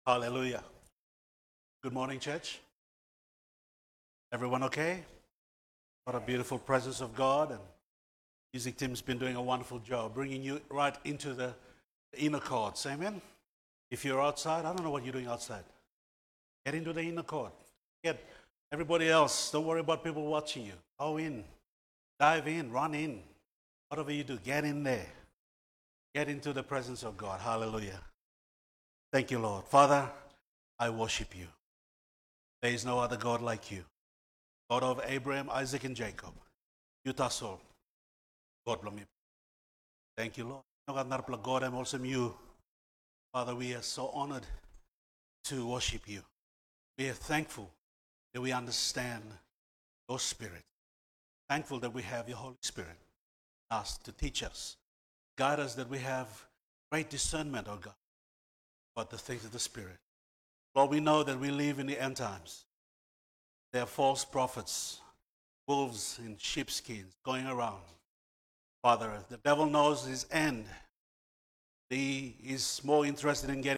Hallelujah. Good morning, church. Everyone okay? What a beautiful presence of God. And music team's been doing a wonderful job bringing you right into the inner courts. Amen. If you're outside, I don't know what you're doing outside. Get into the inner court. Get everybody else. Don't worry about people watching you. Go in. Dive in. Run in. Whatever you do, get in there. Get into the presence of God. Hallelujah. Thank you, Lord. Father, I worship you. There is no other God like you. God of Abraham, Isaac, and Jacob. Yutasol. God bless me. Thank you, Lord. God, I'm also you. Father, we are so honored to worship you. We are thankful that we understand your Spirit. Thankful that we have your Holy Spirit asked to teach us, guide us, that we have great discernment, oh God, about the things of the Spirit. Lord, we know that we live in the end times. There are false prophets, wolves in sheepskins going around. Father, the devil knows his end. He is more interested in getting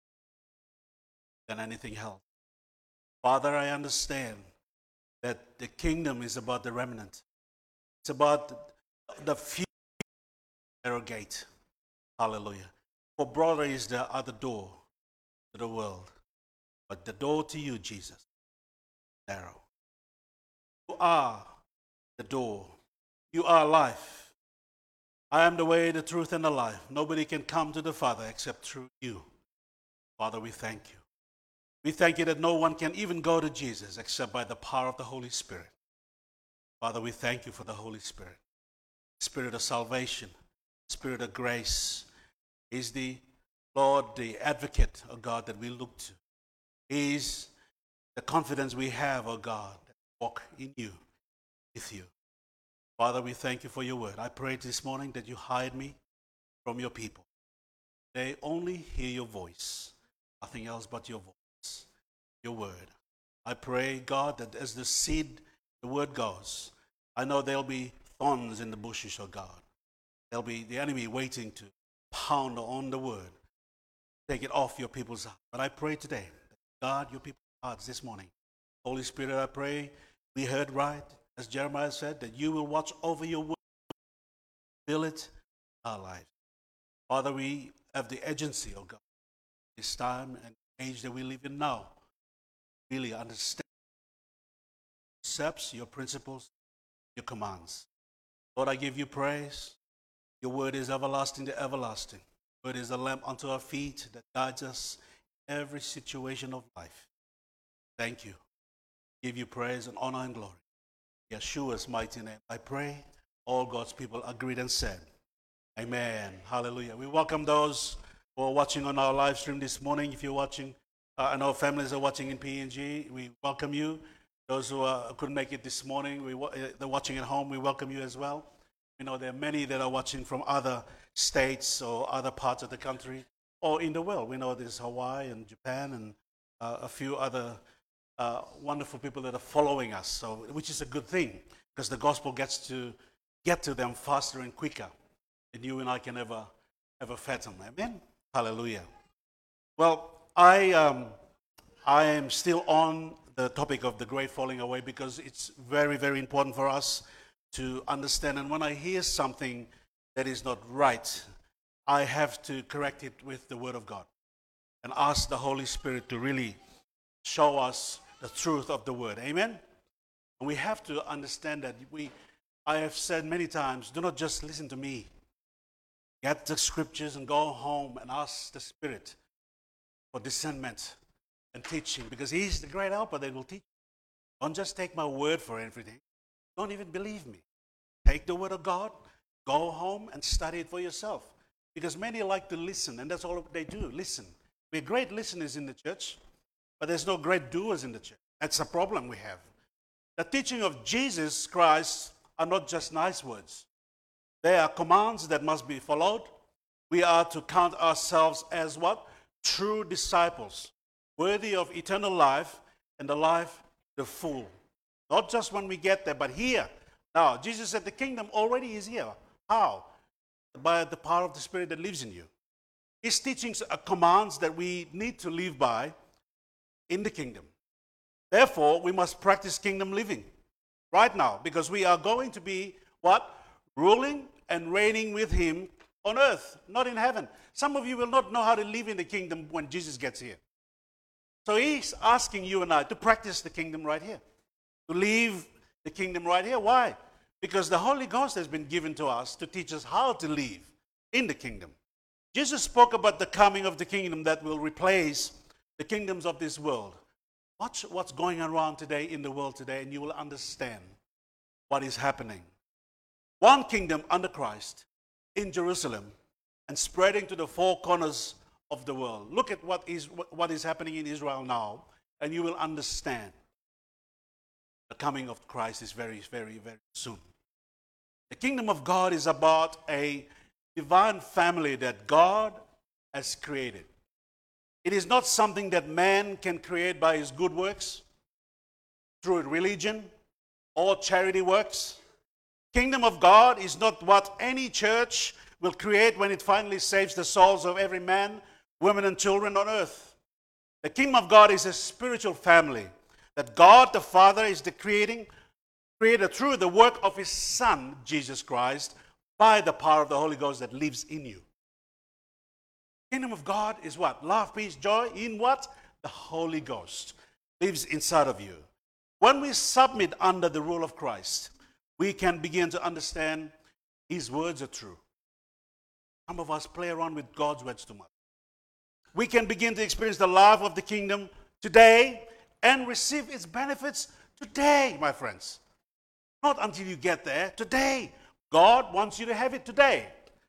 than anything else. Father, I understand that the kingdom is about the remnant. It's about the few narrow gate. Hallelujah. For broader is the other door to the world. But the door to you, Jesus, narrow. You are the door. You are life. I am the way, the truth, and the life. Nobody can come to the Father except through you. Father, we thank you. We thank you that no one can even go to Jesus except by the power of the Holy Spirit. Father, we thank you for the Holy Spirit. Spirit of salvation, Spirit of grace. Is the Lord, the advocate, of God, that we look to. He is the confidence we have, oh God, that walk in you, with you. Father, we thank you for your word. I pray this morning that you hide me from your people. They only hear your voice, nothing else but your voice, your word. I pray, God, that as the seed, the word goes, I know there'll be thorns in the bushes, oh God. There'll be the enemy waiting to pound on the word, take it off your people's heart. But I pray today, God, your people's hearts this morning. Holy Spirit, I pray we heard right, as Jeremiah said, that you will watch over your word, fill it in our lives. Father, we have the agency, oh God, this time and age that we live in now, really understand your precepts, your principles, your commands. Lord, I give you praise. Your word is everlasting to everlasting. Your word is a lamp unto our feet that guides us in every situation of life. Thank you. Give you praise and honor and glory. Yeshua's mighty name. I pray all God's people agreed and said, amen. Hallelujah. We welcome those who are watching on our live stream this morning. If you're watching, and our families are watching in PNG, we welcome you. Those who couldn't make it this morning, they're watching at home, we welcome you as well. We know there are many that are watching from other states or other parts of the country or in the world. We know there's Hawaii and Japan and a few other wonderful people that are following us, so which is a good thing because the gospel gets to get to them faster and quicker than you and I can ever fathom. Amen. Hallelujah. Well, I am still on the topic of the great falling away because it's very, very important for us to understand. And when I hear something that is not right, I have to correct it with the Word of God and ask the Holy Spirit to really show us the truth of the Word. Amen? And we have to understand that I have said many times, do not just listen to me. Get the scriptures and go home and ask the Spirit for discernment and teaching because He's the great helper that will teach. Don't just take my word for everything. Don't even believe me. Take the Word of God, go home and study it for yourself. Because many like to listen, and that's all they do, listen. We're great listeners in the church, but there's no great doers in the church. That's a problem we have. The teaching of Jesus Christ are not just nice words. They are commands that must be followed. We are to count ourselves as what? True disciples, worthy of eternal life and the life the full. Not just when we get there, but here. Now, Jesus said the kingdom already is here. How? By the power of the Spirit that lives in you. His teachings are commands that we need to live by in the kingdom. Therefore, we must practice kingdom living right now, because we are going to be what? Ruling and reigning with him on earth, not in heaven. Some of you will not know how to live in the kingdom when Jesus gets here. So he's asking you and I to practice the kingdom right here, to live the kingdom right here. Why? Because the Holy Ghost has been given to us to teach us how to live in the kingdom. Jesus spoke about the coming of the kingdom that will replace the kingdoms of this world. Watch what's going around today in the world today, and you will understand what is happening. One kingdom under Christ in Jerusalem and spreading to the four corners of the world. Look at what is happening in Israel now, and you will understand the coming of Christ is very, very, very soon. The kingdom of God is about a divine family that God has created. It is not something that man can create by his good works, through religion or charity works. Kingdom of God is not what any church will create when it finally saves the souls of every man, women, and children on earth. The kingdom of God is a spiritual family that God the Father is the creator through the work of his Son, Jesus Christ, by the power of the Holy Ghost that lives in you. Kingdom of God is what? Love, peace, joy in what? The Holy Ghost lives inside of you. When we submit under the rule of Christ, we can begin to understand his words are true. Some of us play around with God's words too much. We can begin to experience the life of the kingdom today and receive its benefits today, my friends. Not until you get there. Today. God wants you to have it today.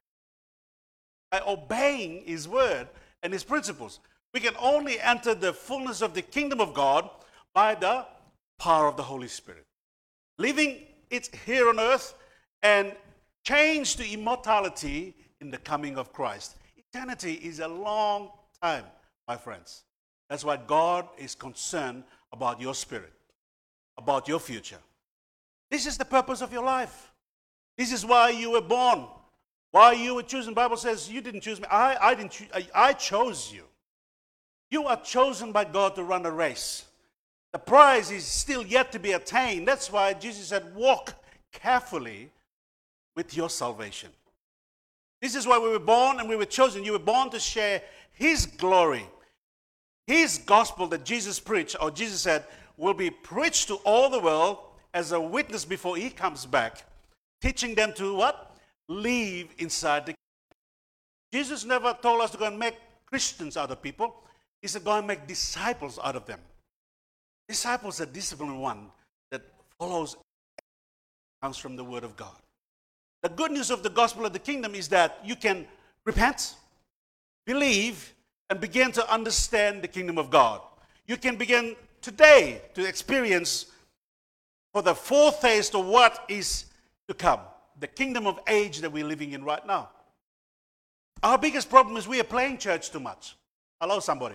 By obeying his word and his principles. We can only enter the fullness of the kingdom of God by the power of the Holy Spirit. Living it here on earth and change to immortality in the coming of Christ. Eternity is a long time, my friends. That's why God is concerned about your spirit, about your future. This is the purpose of your life. This is why you were born. Why you were chosen. The Bible says you didn't choose me. I chose you. You are chosen by God to run a race. The prize is still yet to be attained. That's why Jesus said, walk carefully with your salvation. This is why we were born and we were chosen. You were born to share his glory. His gospel that Jesus preached, or Jesus said, will be preached to all the world as a witness before he comes back. Teaching them to what? Live inside the kingdom. Jesus never told us to go and make Christians out of people. He said, go and make disciples out of them. Disciples are disciplined one that follows, comes from the word of God. The good news of the gospel of the kingdom is that you can repent, believe, and begin to understand the kingdom of God. You can begin today to experience for the foretaste of what is to come. The kingdom of age that we're living in right now. Our biggest problem is we are playing church too much. Hello, somebody.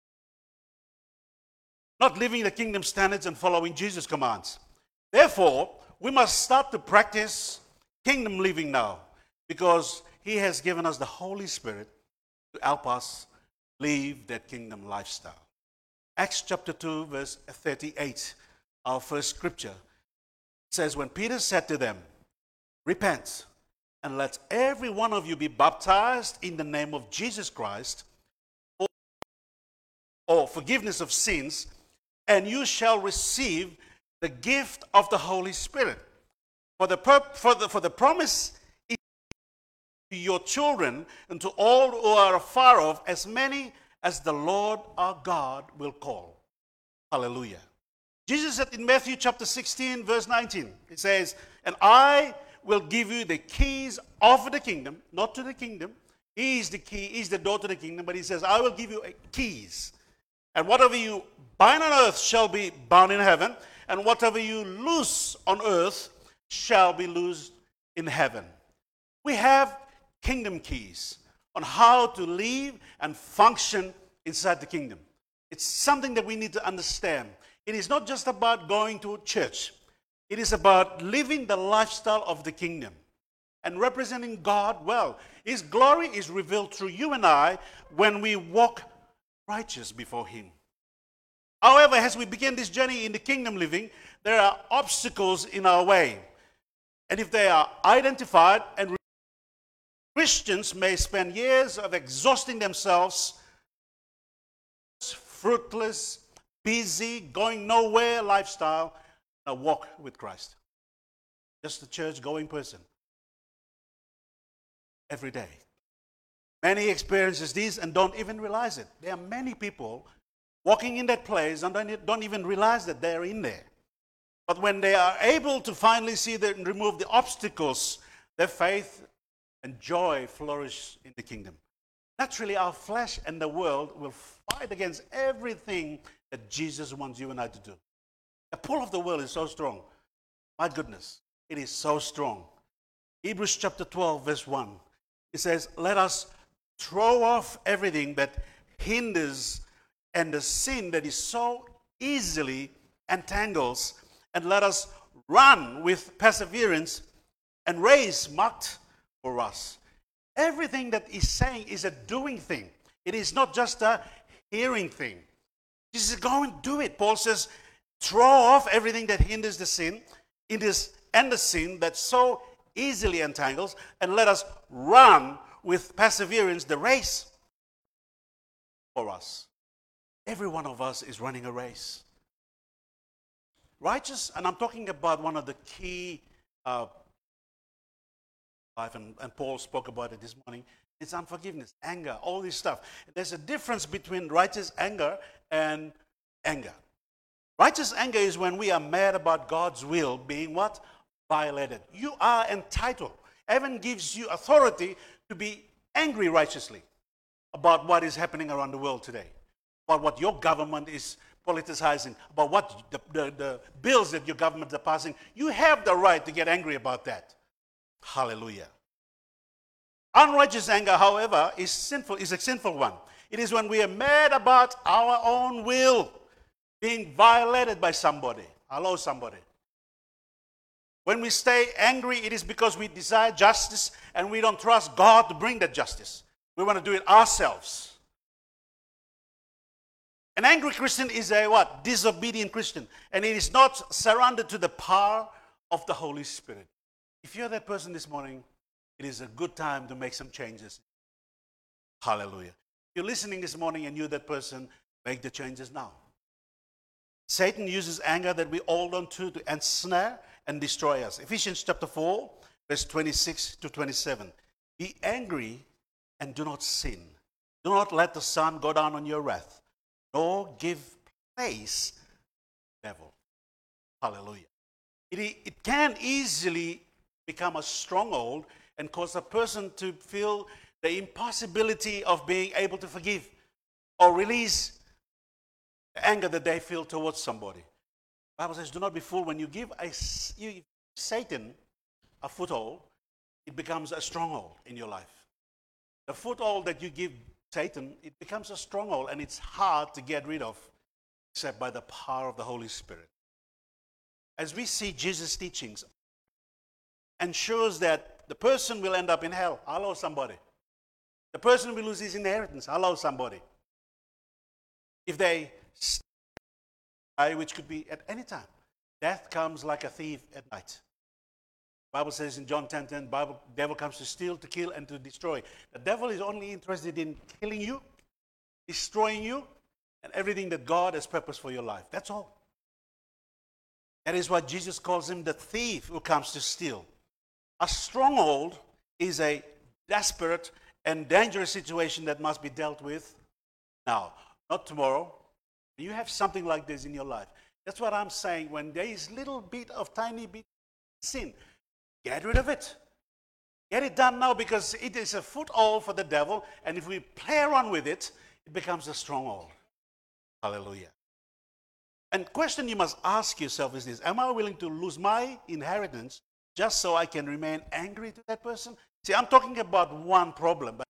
Not living the kingdom standards and following Jesus' commands. Therefore, we must start to practice kingdom living now, because he has given us the Holy Spirit to help us live that kingdom lifestyle. Acts chapter 2, verse 38, our first scripture, says, when Peter said to them, repent, and let every one of you be baptized in the name of Jesus Christ for forgiveness of sins, and you shall receive the gift of the Holy Spirit. For the promise is to your children and to all who are afar off, as many as the Lord our God will call. Hallelujah. Jesus said in Matthew chapter 16, verse 19, it says, and I will give you the keys of the kingdom, not to the kingdom. He is the key, he is the door to the kingdom, but he says, I will give you keys. And whatever you bind on earth shall be bound in heaven, and whatever you loose on earth shall be loosed in heaven. We have kingdom keys on how to live and function inside the kingdom. It's something that we need to understand. It is not just about going to church. It is about living the lifestyle of the kingdom and representing God well. His glory is revealed through you and I when we walk righteous before Him. However, as we begin this journey in the kingdom living, there are obstacles in our way. And if they are identified, and Christians may spend years of exhausting themselves, fruitless, busy, going nowhere lifestyle, a walk with Christ. Just a church-going person. Every day. Many experiences this and don't even realize it. There are many people walking in that place and don't even realize that they're in there. But when they are able to finally see and remove the obstacles, their faith and joy flourish in the kingdom. Naturally, our flesh and the world will fight against everything that Jesus wants you and I to do. The pull of the world is so strong. My goodness, it is so strong. Hebrews chapter 12, verse 1. It says, let us throw off everything that hinders and the sin that is so easily entangles, and let us run with perseverance and race marked for us. Everything that he's saying is a doing thing. It is not just a hearing thing. Jesus is going to do it. Paul says, throw off everything that hinders the sin, and the sin that so easily entangles, and let us run with perseverance the race for us. Every one of us is running a race. Righteous, and I'm talking about one of the key life, and Paul spoke about it this morning. It's unforgiveness, anger, all this stuff. There's a difference between righteous anger and anger. Righteous anger is when we are mad about God's will being what? Violated. You are entitled. Heaven gives you authority to be angry righteously about what is happening around the world today, about what your government is politicizing, about what the bills that your government are passing. You have the right to get angry about that. Hallelujah. Unrighteous anger, however, is a sinful one. It is when we are mad about our own will being violated by somebody. Hello, somebody. When we stay angry, it is because we desire justice and we don't trust God to bring that justice. We want to do it ourselves. An angry Christian is a what? Disobedient Christian. And it is not surrendered to the power of the Holy Spirit. If you're that person this morning, it is a good time to make some changes. Hallelujah. If you're listening this morning and you're that person, make the changes now. Satan uses anger that we hold on to ensnare and destroy us. Ephesians chapter 4, verse 26 to 27. Be angry and do not sin. Do not let the sun go down on your wrath, nor give place to the devil. Hallelujah. It can easily become a stronghold and cause a person to feel the impossibility of being able to forgive or release the anger that they feel towards somebody. The Bible says, do not be fooled. When you give Satan a foothold, it becomes a stronghold in your life. The foothold that you give Satan, it becomes a stronghold, and it's hard to get rid of except by the power of the Holy Spirit. As we see Jesus' teachings, ensures that the person will end up in hell. Hello, somebody. The person will lose his inheritance. Hello, somebody. If they die, which could be at any time. Death comes like a thief at night. The Bible says in John 10:10, the devil comes to steal, to kill, and to destroy. The devil is only interested in killing you, destroying you, and everything that God has purposed for your life. That's all. That is why Jesus calls him the thief who comes to steal. A stronghold is a desperate and dangerous situation that must be dealt with now, not tomorrow. You have something like this in your life. That's what I'm saying. When there is little bit of tiny bit of sin, get rid of it. Get it done now, because it is a foothold for the devil, and if we play around with it, it becomes a stronghold. Hallelujah. And question you must ask yourself is this: am I willing to lose my inheritance just so I can remain angry to that person? See, I'm talking about one problem, but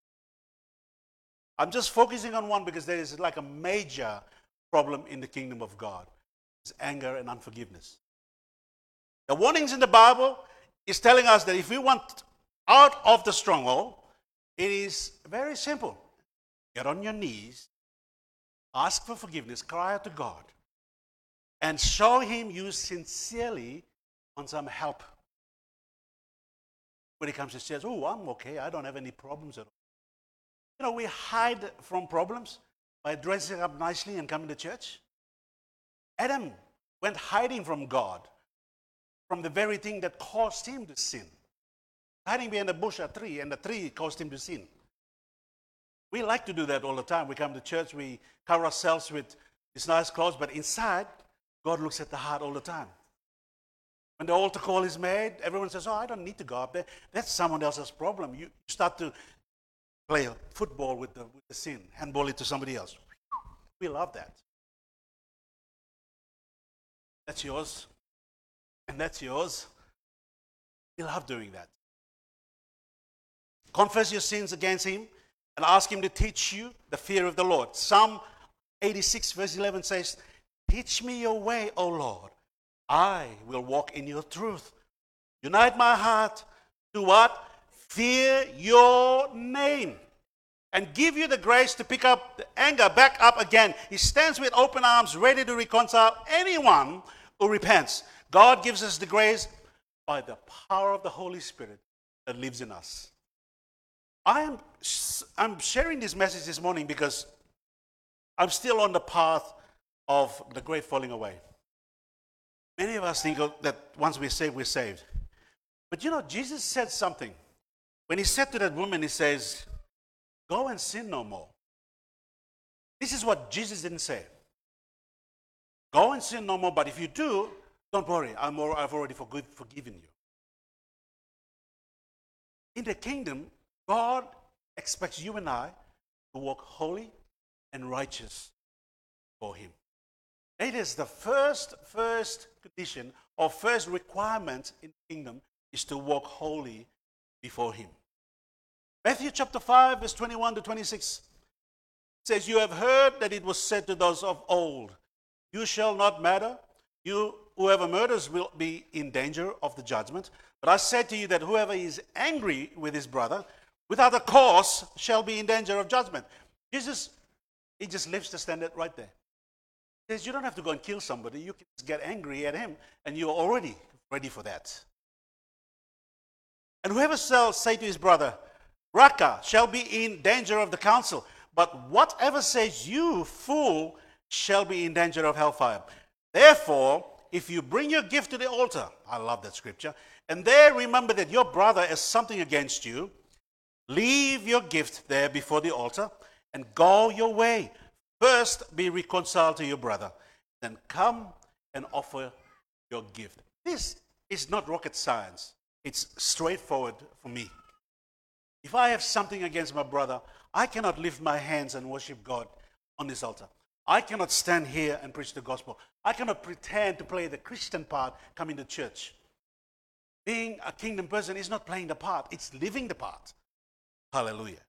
I'm just focusing on one because there is like a major problem in the kingdom of God. It's anger and unforgiveness. The warnings in the Bible is telling us that if we want out of the stronghold, it is very simple. Get on your knees, ask for forgiveness, cry out to God, and show Him you sincerely want some help. When He comes and says, oh, I'm okay, I don't have any problems at all. You know, we hide from problems by dressing up nicely and coming to church. Adam went hiding from God, from the very thing that caused him to sin. Hiding behind a bush, a tree, and the tree caused him to sin. We like to do that all the time. We come to church, we cover ourselves with these nice clothes, but inside, God looks at the heart all the time. When the altar call is made, everyone says, oh, I don't need to go up there. That's someone else's problem. You start to play football with the sin, handball it to somebody else. We love that. That's yours, and that's yours. We love doing that. Confess your sins against Him and ask Him to teach you the fear of the Lord. Psalm 86 verse 11 says, teach me your way, O Lord. I will walk in your truth. Unite my heart to what? Fear your name. And give you the grace to pick up the anger back up again. He stands with open arms, ready to reconcile anyone who repents. God gives us the grace by the power of the Holy Spirit that lives in us. I'm sharing this message this morning because I'm still on the path of the great falling away. Many of us think that once we're saved, we're saved. But you know, Jesus said something. When He said to that woman, He says, go and sin no more. This is what Jesus didn't say. Go and sin no more, but if you do, don't worry, I've already forgiven you. In the kingdom, God expects you and I to walk holy and righteous for Him. It is the first condition or first requirement in the kingdom is to walk holy before Him. Matthew chapter 5 verse 21 to 26 says, you have heard that it was said to those of old, you shall not murder. Whoever murders will be in danger of the judgment. But I say to you that whoever is angry with his brother without a cause shall be in danger of judgment. Jesus, He just lifts the standard right there. He says you don't have to go and kill somebody. You can just get angry at him and you're already ready for that. And whoever shall say to his brother, Raka, shall be in danger of the council. But whatever says you, fool, shall be in danger of hellfire. Therefore, if you bring your gift to the altar, I love that scripture, and there remember that your brother has something against you, leave your gift there before the altar and go your way. First be reconciled to your brother, then come and offer your gift. This is not rocket science. It's straightforward for me. If I have something against my brother, I cannot lift my hands and worship God on this altar. I cannot stand here and preach the gospel. I cannot pretend to play the Christian part coming to church. Being a kingdom person is not playing the part, it's living the part. Hallelujah.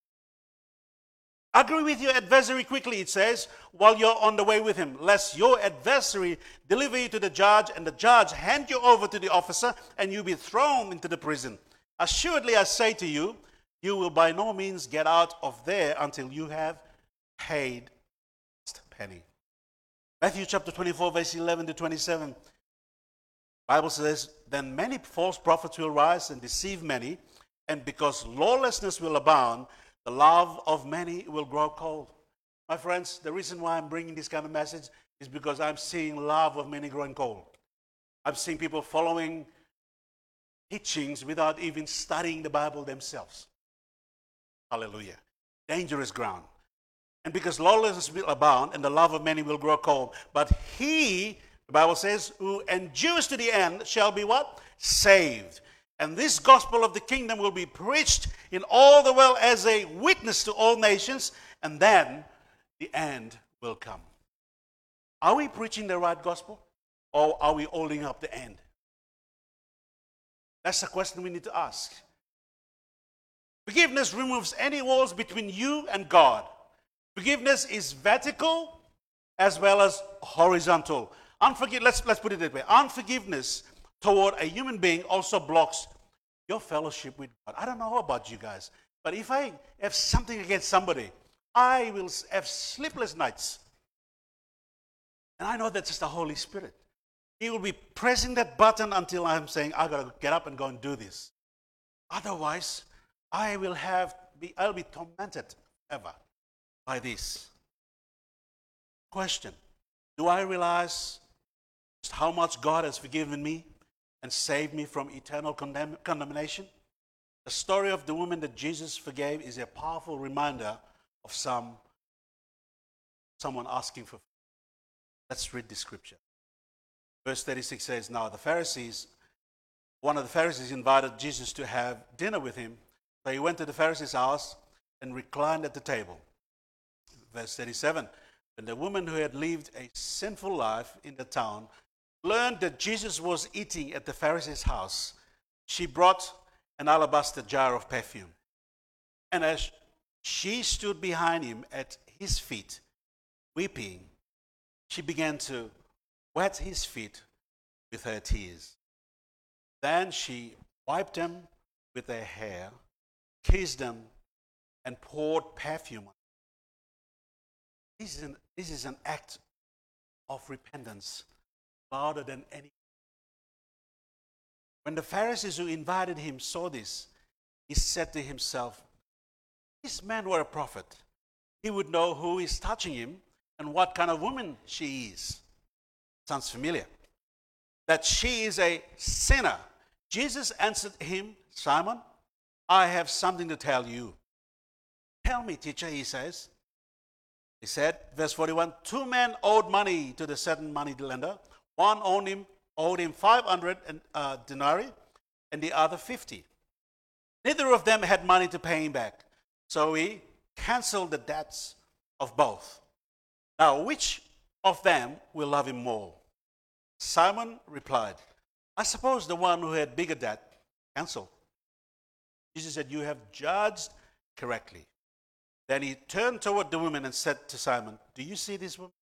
Agree with your adversary quickly, it says, while you're on the way with him, lest your adversary deliver you to the judge, and the judge hand you over to the officer, and you be thrown into the prison. Assuredly, I say to you, you will by no means get out of there until you have paid the last penny. Matthew chapter 24, verse 11 to 27. The Bible says, then many false prophets will rise and deceive many, and because lawlessness will abound, the love of many will grow cold. My friends, the reason why I'm bringing this kind of message is because I'm seeing love of many growing cold. I'm seeing people following teachings without even studying the Bible themselves. Hallelujah. Dangerous ground. And because lawlessness will abound and the love of many will grow cold, but he, the Bible says, who endures to the end shall be what? Saved. And this gospel of the kingdom will be preached in all the world as a witness to all nations, and then the end will come. Are we preaching the right gospel, or are we holding up the end? That's the question we need to ask. Forgiveness removes any walls between you and God. Forgiveness is vertical as well as horizontal. Let's put it that way. Unforgiveness toward a human being also blocks your fellowship with God. I don't know about you guys, but if I have something against somebody, I will have sleepless nights. And I know that's just the Holy Spirit. He will be pressing that button until I'm saying, I got to get up and go and do this. Otherwise, I'll be tormented ever by this. Question: do I realize just how much God has forgiven me and saved me from eternal condemnation? The story of the woman that Jesus forgave is a powerful reminder of someone asking for forgiveness. Let's read the scripture. Verse 36 says, now one of the Pharisees invited Jesus to have dinner with him. So he went to the Pharisee's house and reclined at the table. Verse 37, when the woman who had lived a sinful life in the town learned that Jesus was eating at the Pharisee's house, she brought an alabaster jar of perfume. And as she stood behind him at his feet, weeping, she began to wet his feet with her tears. Then she wiped them with her hair, kissed them, and poured perfume on them. This is an act of repentance louder than any. When the Pharisees who invited him saw this, he said to himself, this man were a prophet. He would know who is touching him and what kind of woman she is. Sounds familiar. That she is a sinner. Jesus answered him, Simon, I have something to tell you. Tell me, teacher, he says. He said, verse 41, 2 men owed money to the certain money lender. One owed him 500 denarii and the other 50. Neither of them had money to pay him back. So he canceled the debts of both. Now, which of them will love him more? Simon replied, I suppose the one who had bigger debt canceled. Jesus said, you have judged correctly. Then he turned toward the woman and said to Simon, do you see this woman?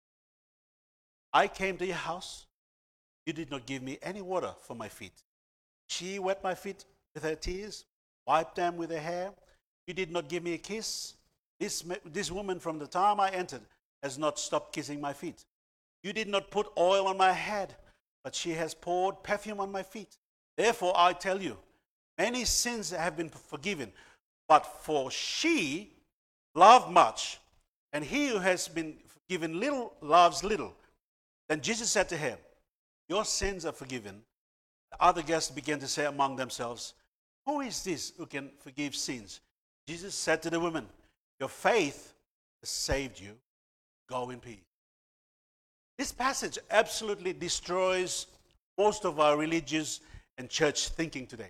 I came to your house. You did not give me any water for my feet. She wet my feet with her tears, wiped them with her hair. You did not give me a kiss. This woman from the time I entered has not stopped kissing my feet. You did not put oil on my head, but she has poured perfume on my feet. Therefore I tell you, many sins have been forgiven, but for she loved much, and he who has been forgiven little loves little. Then Jesus said to her, your sins are forgiven. The other guests began to say among themselves, who is this who can forgive sins? Jesus said to the woman, your faith has saved you. Go in peace. This passage absolutely destroys most of our religious and church thinking today.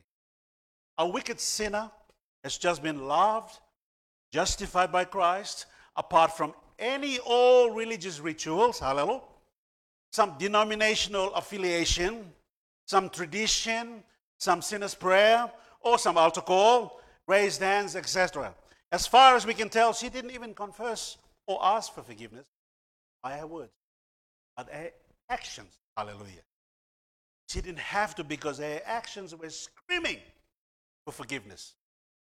A wicked sinner has just been loved, justified by Christ, apart from any old religious rituals, hallelujah, some denominational affiliation, some tradition, some sinner's prayer, or some altar call, raised hands, etc. As far as we can tell, she didn't even confess or ask for forgiveness by her words, but her actions, hallelujah. She didn't have to because her actions were screaming for forgiveness.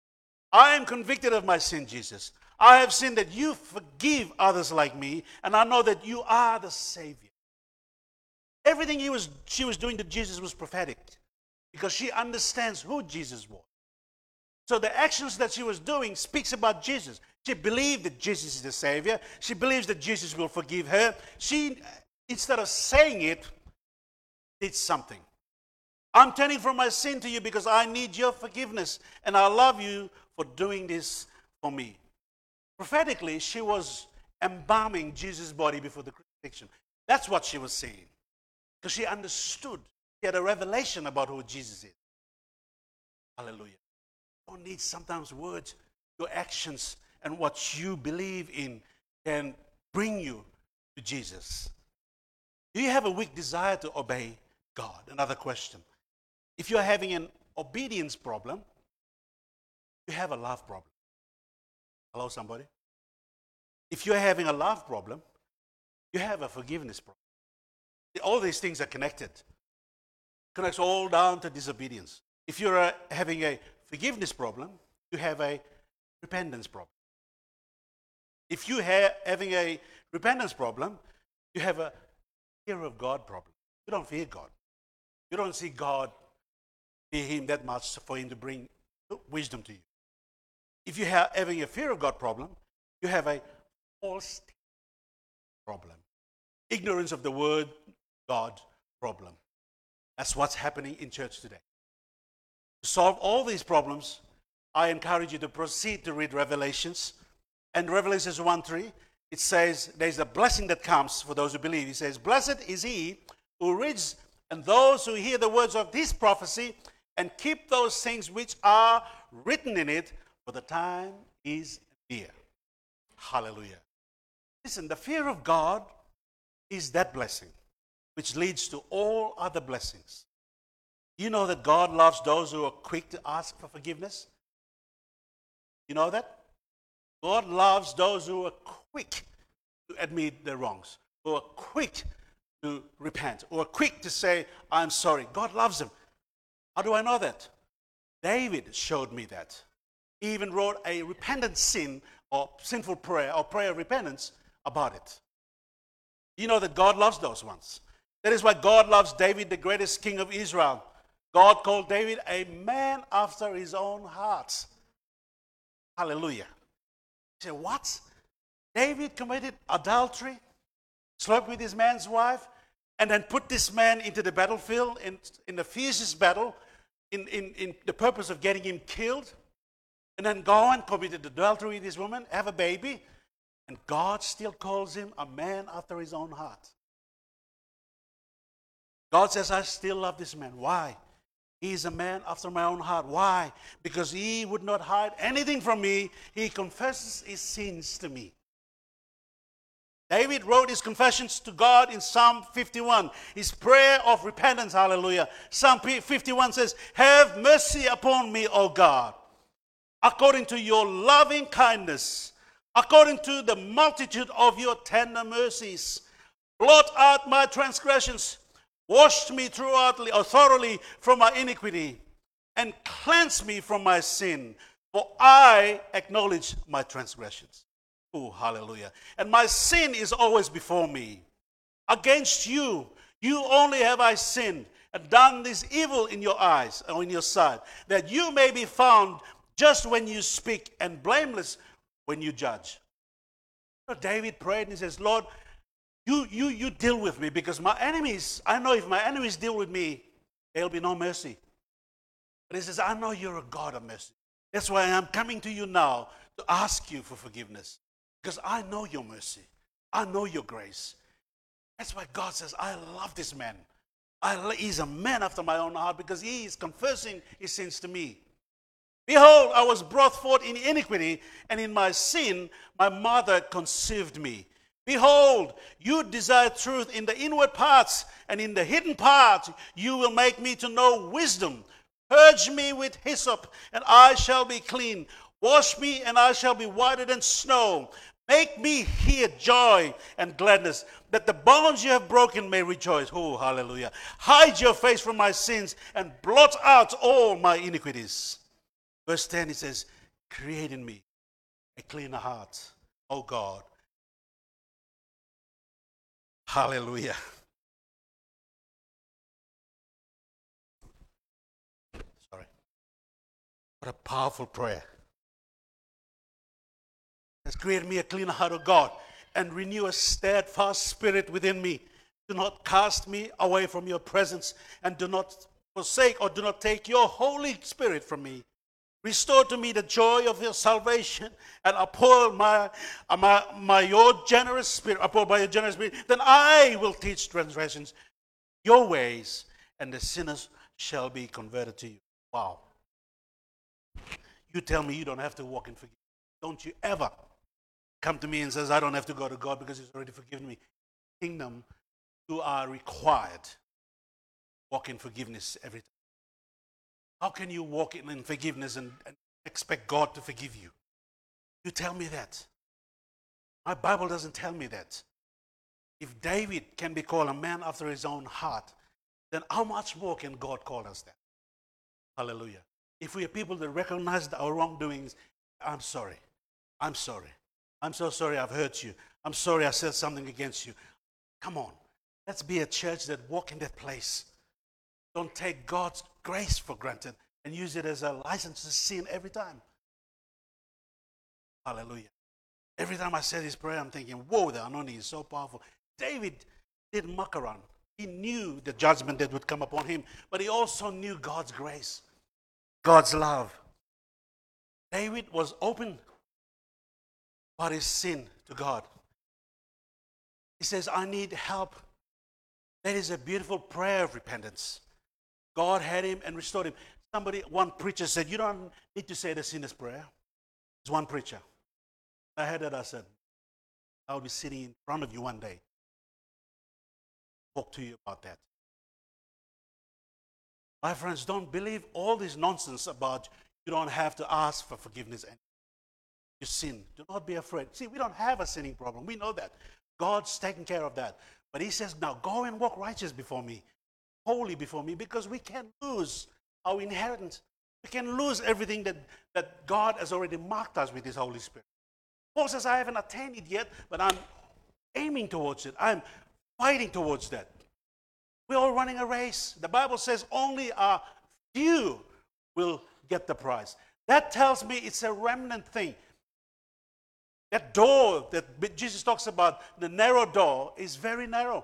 I am convicted of my sin, Jesus. I have sinned that you forgive others like me, and I know that you are the Savior. Everything she was doing to Jesus was prophetic because she understands who Jesus was. So the actions that she was doing speaks about Jesus. She believed that Jesus is the Savior. She believes that Jesus will forgive her. She, instead of saying it, did something. I'm turning from my sin to you because I need your forgiveness, and I love you for doing this for me. Prophetically, she was embalming Jesus' body before the crucifixion. That's what she was saying. Because she understood. She had a revelation about who Jesus is. Hallelujah. You don't need sometimes words. Your actions and what you believe in can bring you to Jesus. Do you have a weak desire to obey God? Another question. If you're having an obedience problem, you have a love problem. Hello, somebody? If you're having a love problem, you have a forgiveness problem. All these things are connected. Connects all down to disobedience. If you're having a forgiveness problem, you have a repentance problem. If you are having a repentance problem, you have a fear of God problem. You don't fear God. You don't see God, fear Him that much for Him to bring wisdom to you. If you are having a fear of God problem, you have a false problem. Ignorance of the word God problem. That's what's happening in church today. To solve all these problems, I encourage you to proceed to read Revelations. And Revelations 1:3, it says there's a blessing that comes for those who believe. He says, "Blessed is he who reads and those who hear the words of this prophecy and keep those things which are written in it, for the time is near." Hallelujah. Listen, the fear of God is that blessing which leads to all other blessings. You know that God loves those who are quick to ask for forgiveness? You know that? God loves those who are quick to admit their wrongs, who are quick to repent, who are quick to say, "I'm sorry." God loves them. How do I know that? David showed me that. He even wrote a repentant sin or sinful prayer or prayer of repentance about it. You know that God loves those ones. That is why God loves David, the greatest king of Israel. God called David a man after his own heart. Hallelujah. You say, what? David committed adultery, slept with this man's wife, and then put this man into the battlefield in the fiercest battle in the purpose of getting him killed, and then go and committed adultery with this woman, have a baby, and God still calls him a man after his own heart. God says, "I still love this man." Why? He is a man after my own heart. Why? Because he would not hide anything from me. He confesses his sins to me. David wrote his confessions to God in Psalm 51, his prayer of repentance. Hallelujah. Psalm 51 says, "Have mercy upon me, O God, according to your loving kindness, according to the multitude of your tender mercies. Blot out my transgressions. Wash me thoroughly from my iniquity, and cleanse me from my sin. For I acknowledge my transgressions." Oh, hallelujah. "And my sin is always before me. Against you, you only have I sinned, and done this evil in your eyes, or in your sight, that you may be found just when you speak, and blameless when you judge." So David prayed and he says, "Lord, you deal with me, because my enemies, I know if my enemies deal with me, there'll be no mercy." But he says, "I know you're a God of mercy. That's why I'm coming to you now to ask you for forgiveness, because I know your mercy. I know your grace." That's why God says, "I love this man. He's a man after my own heart, because he is confessing his sins to me. Behold, I was brought forth in iniquity, and in my sin my mother conceived me. Behold, you desire truth in the inward parts, and in the hidden parts you will make me to know wisdom. Purge me with hyssop, and I shall be clean. Wash me, and I shall be whiter than snow. Make me hear joy and gladness, that the bones you have broken may rejoice." Oh, hallelujah. "Hide your face from my sins, and blot out all my iniquities." Verse 10, it says, "Create in me a cleaner heart, O God." Hallelujah. Sorry. What a powerful prayer. It says, "Create in me a cleaner heart, O God, and renew a steadfast spirit within me. Do not cast me away from your presence, and do not forsake or do not take your Holy Spirit from me. Restore to me the joy of your salvation, and uphold by your generous spirit. Then I will teach transgressions your ways, and the sinners shall be converted to you." Wow. You tell me you don't have to walk in forgiveness. Don't you ever come to me and says, "I don't have to go to God because He's already forgiven me." Kingdom, you are required to walk in forgiveness every time. How can you walk in forgiveness and expect God to forgive you? You tell me that. My Bible doesn't tell me that. If David can be called a man after his own heart, then how much more can God call us that? Hallelujah. If we are people that recognize our wrongdoings, I'm sorry. I'm sorry. I'm so sorry I've hurt you. I'm sorry I said something against you. Come on. Let's be a church that walk in that place. Don't take God's grace for granted and use it as a license to sin every time. Hallelujah. Every time I said this prayer, I'm thinking, whoa, the anointing is so powerful. David didn't muck around. He knew the judgment that would come upon him, but he also knew God's grace, God's love. David was open about his sin to God. He says, I need help. That is a beautiful prayer of repentance. God had him and restored him. One preacher said, you don't need to say the sinner's prayer. It's one preacher. I heard that. I said, I'll be sitting in front of you one day. Talk to you about that. My friends, don't believe all this nonsense about you don't have to ask for forgiveness and you sin. Do not be afraid. See, we don't have a sinning problem. We know that. God's taking care of that. But he says, now go and walk righteous before me, holy before me, because we can lose our inheritance. We can lose everything that God has already marked us with his Holy Spirit. Paul says, I haven't attained it yet, but I'm aiming towards it. I'm fighting towards that. We're all running a race. The Bible says only a few will get the prize. That tells me it's a remnant thing. That door that Jesus talks about, the narrow door, is very narrow.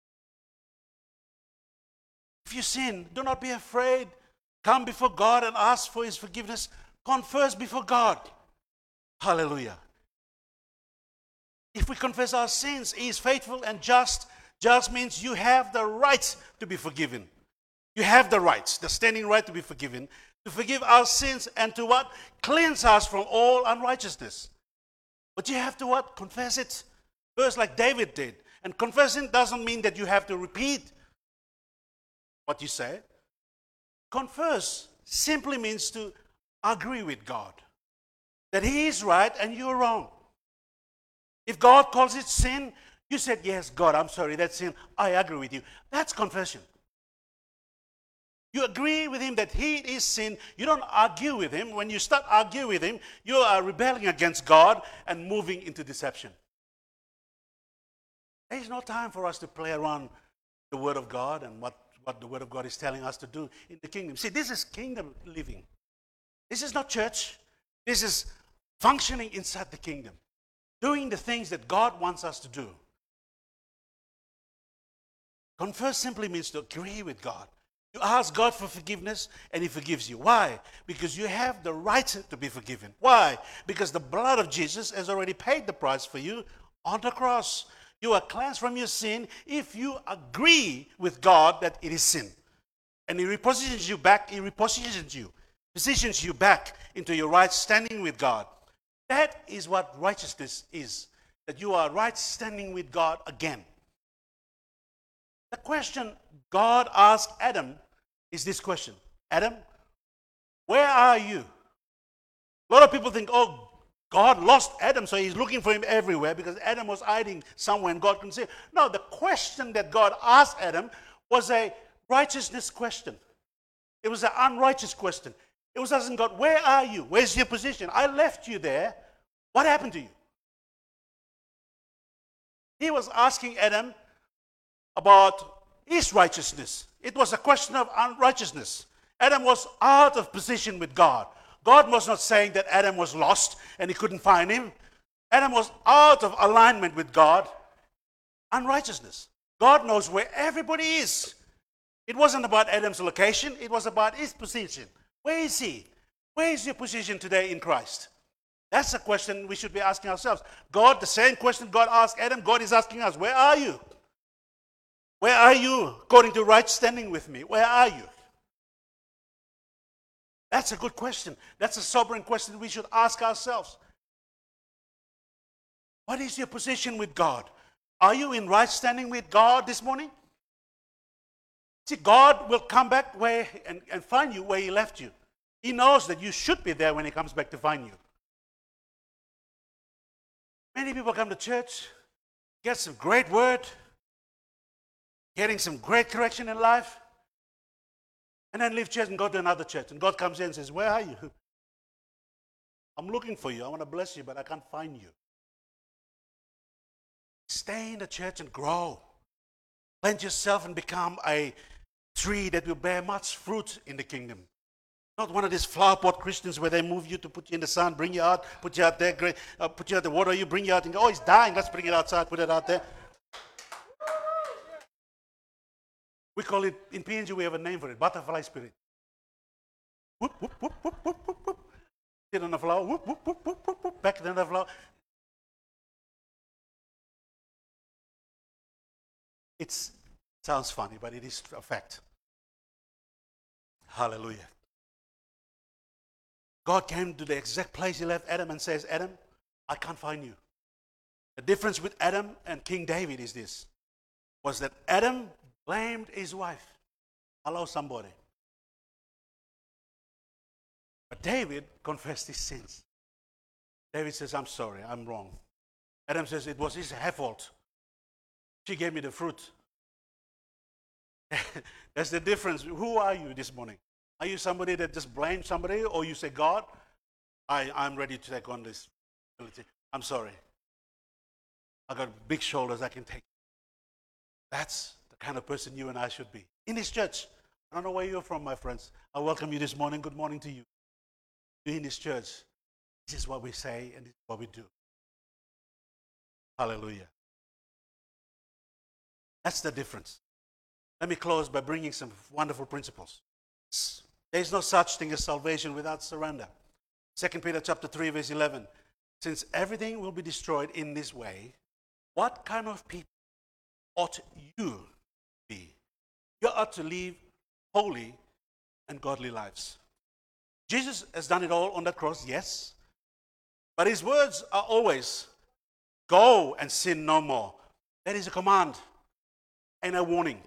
If you sin, do not be afraid. Come before God and ask for his forgiveness. Confess before God. Hallelujah. If we confess our sins, he is faithful and just. Just means you have the right to be forgiven. You have the right, the standing right to be forgiven, to forgive our sins and to what? Cleanse us from all unrighteousness. But you have to what? Confess it. First, like David did. And confessing doesn't mean that you have to repeat what you say. Confess simply means to agree with God. That he is right and you're wrong. If God calls it sin, you said, yes, God, I'm sorry, that's sin. I agree with you. That's confession. You agree with him that he is sin. You don't argue with him. When you start arguing with him, you are rebelling against God and moving into deception. There is no time for us to play around the Word of God and what the Word of God is telling us to do in the kingdom. See, this is kingdom living. This is not church. This is functioning inside the kingdom. Doing the things that God wants us to do. Confess simply means to agree with God. You ask God for forgiveness and he forgives you. Why? Because you have the right to be forgiven. Why? Because the blood of Jesus has already paid the price for you on the cross. You are cleansed from your sin if you agree with God that it is sin. And he repositions you back, positions you back into your right standing with God. That is what righteousness is. That you are right standing with God again. The question God asked Adam is this question. Adam, where are you? A lot of people think, oh, God lost Adam, so he's looking for him everywhere because Adam was hiding somewhere and God couldn't see him. No, the question that God asked Adam was a righteousness question. It was an unrighteous question. It was asking God, where are you? Where's your position? I left you there. What happened to you? He was asking Adam about his righteousness. It was a question of unrighteousness. Adam was out of position with God. God was not saying that Adam was lost and he couldn't find him. Adam was out of alignment with God. Unrighteousness. God knows where everybody is. It wasn't about Adam's location. It was about his position. Where is he? Where is your position today in Christ? That's a question we should be asking ourselves. God, the same question God asked Adam, God is asking us, where are you? Where are you according to right standing with me? Where are you? That's a good question. That's a sobering question we should ask ourselves. What is your position with God? Are you in right standing with God this morning? See, God will come back and find you where he left you. He knows that you should be there when he comes back to find you. Many people come to church, get some great word, getting some great correction in life, And then leave church and go to another church. And God comes in and says, where are you? I'm looking for you. I want to bless you, but I can't find you. Stay in the church and grow. Plant yourself and become a tree that will bear much fruit in the kingdom. Not one of these flower pot Christians where they move you to put you in the sun, bring you out, put you out there, put you out the water, you bring you out and go, oh, it's dying, let's bring it outside, put it out there. We call it, in PNG we have a name for it, butterfly spirit. Whoop, whoop, whoop, whoop, whoop, whoop, whoop. Sit on the flower, whoop, whoop, whoop, whoop, whoop, whoop, back on the flower. It sounds funny, but it is a fact. Hallelujah. God came to the exact place he left Adam and says, Adam, I can't find you. The difference with Adam and King David is this, was that Adam blamed his wife. Hello, somebody. But David confessed his sins. David says, I'm sorry, I'm wrong. Adam says, it was his fault. She gave me the fruit. That's the difference. Who are you this morning? Are you somebody that just blames somebody, or you say, God, I'm ready to take on this ability. I'm sorry. I got big shoulders, I can take it. That's the kind of person you and I should be. In this church, I don't know where you're from, my friends. I welcome you this morning. Good morning to you. You're in this church. This is what we say and this is what we do. Hallelujah. That's the difference. Let me close by bringing some wonderful principles. There is no such thing as salvation without surrender. 2 Peter chapter 3, verse 11. Since everything will be destroyed in this way, what kind of people ought you be? You ought to live holy and godly lives. Jesus has done it all on that cross, yes. But his words are always, go and sin no more. That is a command and a warning.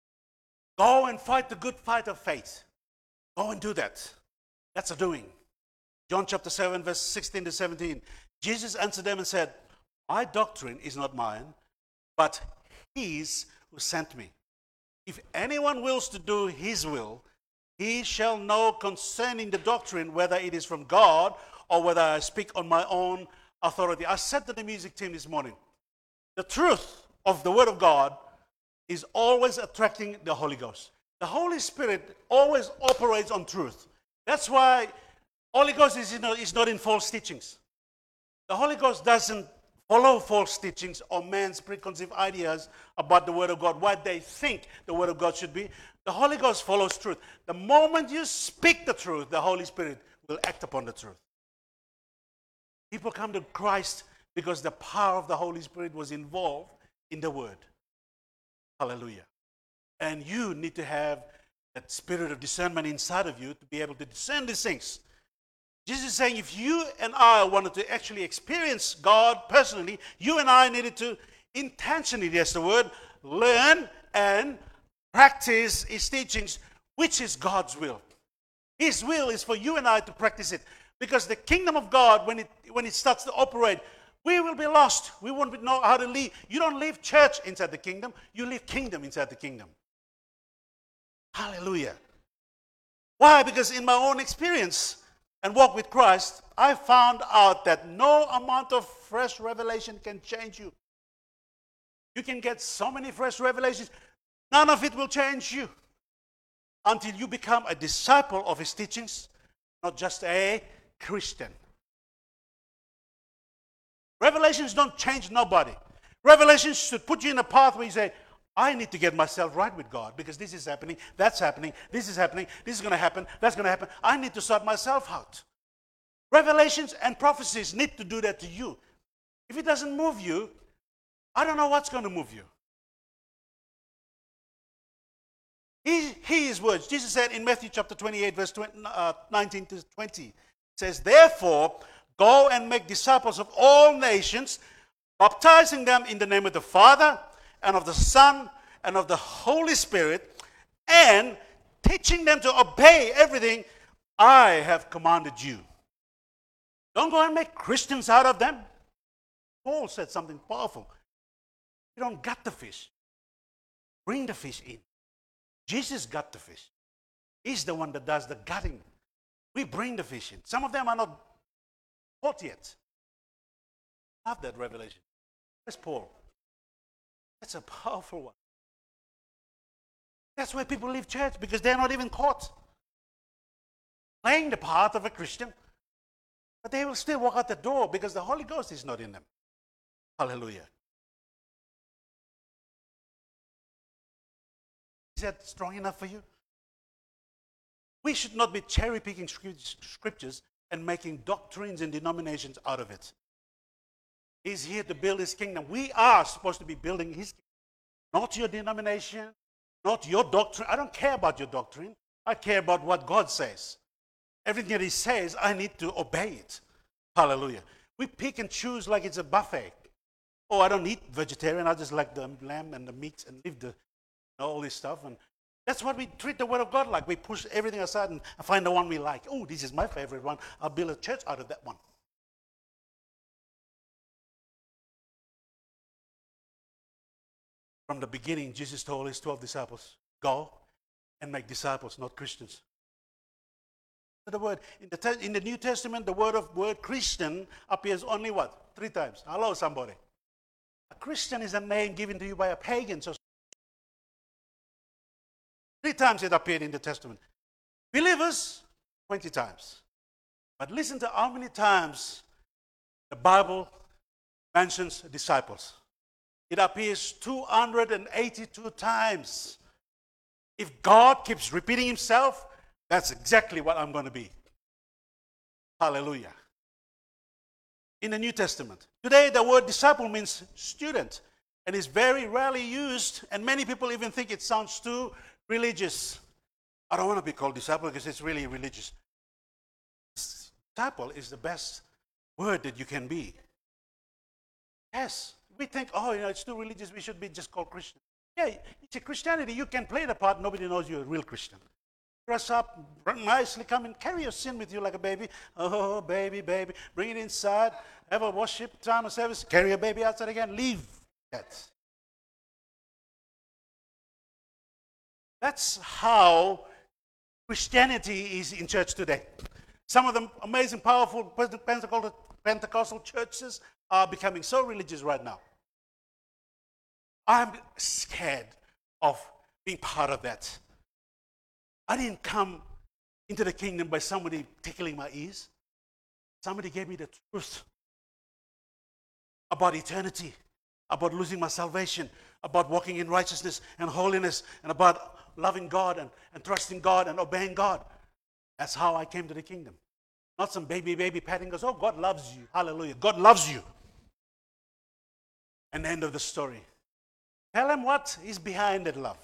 Go and fight the good fight of faith. Go and do that. That's a doing. John chapter 7, verse 16 to 17. Jesus answered them and said, my doctrine is not mine, but his who sent me. If anyone wills to do his will, he shall know concerning the doctrine whether it is from God or whether I speak on my own authority. I said to the music team this morning, the truth of the Word of God is always attracting the Holy Ghost. The Holy Spirit always operates on truth. That's why Holy Ghost is not in false teachings. The Holy Ghost doesn't follow false teachings or man's preconceived ideas about the Word of God, what they think the Word of God should be. The Holy Ghost follows truth. The moment you speak the truth, the Holy Spirit will act upon the truth. People come to Christ because the power of the Holy Spirit was involved in the Word. Hallelujah. And you need to have that spirit of discernment inside of you to be able to discern these things. Jesus is saying if you and I wanted to actually experience God personally, you and I needed to intentionally, that's the word, learn and practice his teachings, which is God's will. His will is for you and I to practice it. Because the kingdom of God, when it starts to operate, we will be lost. We won't know how to live. You don't live church inside the kingdom. You live kingdom inside the kingdom. Hallelujah. Why? Because in my own experience and walk with Christ, I found out that no amount of fresh revelation can change you. You can get so many fresh revelations. None of it will change you until you become a disciple of his teachings, not just a Christian. Revelations don't change nobody. Revelations should put you in a path where you say, I need to get myself right with God because this is happening, that's happening, this is going to happen, that's going to happen. I need to sort myself out. Revelations and prophecies need to do that to you. If it doesn't move you, I don't know what's going to move you. His words. Jesus said in Matthew chapter 28, verse 19 to 20, says, therefore, go and make disciples of all nations, baptizing them in the name of the Father and of the Son and of the Holy Spirit, and teaching them to obey everything I have commanded you. Don't go and make Christians out of them. Paul said something powerful. You don't gut the fish. Bring the fish in. Jesus got the fish. He's the one that does the gutting. We bring the fish in. Some of them are not caught yet. I love that revelation. Where's Paul? That's a powerful one. That's why people leave church, because they're not even caught. Playing the part of a Christian, but they will still walk out the door because the Holy Ghost is not in them. Hallelujah. Is that strong enough for you? We should not be cherry-picking scriptures and making doctrines and denominations out of it. He's here to build his kingdom. We are supposed to be building his kingdom. Not your denomination, not your doctrine. I don't care about your doctrine. I care about what God says. Everything that he says, I need to obey it. Hallelujah. We pick and choose like it's a buffet. Oh, I don't eat vegetarian. I just like the lamb and the meat and leave the all this stuff. And that's what we treat the Word of God like. We push everything aside and find the one we like. Oh, this is my favorite one. I'll build a church out of that one. From the beginning, Jesus told his 12 disciples, go and make disciples, not Christians. The word in the New Testament, the word Christian appears only what? 3 times. Hello, somebody. A Christian is a name given to you by a pagan. So 3 times it appeared in the Testament. Believers, 20 times. But listen to how many times the Bible mentions disciples. It appears 282 times. If God keeps repeating himself, that's exactly what I'm going to be. Hallelujah. In the New Testament. Today, the word disciple means student. And is very rarely used. And many people even think it sounds too religious. I don't want to be called disciple because it's really religious. Disciple is the best word that you can be. Yes. We think, oh, it's too religious. We should be just called Christian. Yeah, it's a Christianity. You can play the part. Nobody knows you're a real Christian. Dress up, nicely come and carry your sin with you like a baby. Oh, baby, baby. Bring it inside. Have a worship time of service. Carry your baby outside again. Leave that. That's how Christianity is in church today. Some of the amazing, powerful Pentecostal churches are becoming so religious right now. I'm scared of being part of that. I didn't come into the kingdom by somebody tickling my ears. Somebody gave me the truth about eternity, about losing my salvation, about walking in righteousness and holiness, and about loving God and trusting God and obeying God. That's how I came to the kingdom. Not some baby patting goes, oh, God loves you. Hallelujah. God loves you. And the end of the story. Tell him what is behind that love.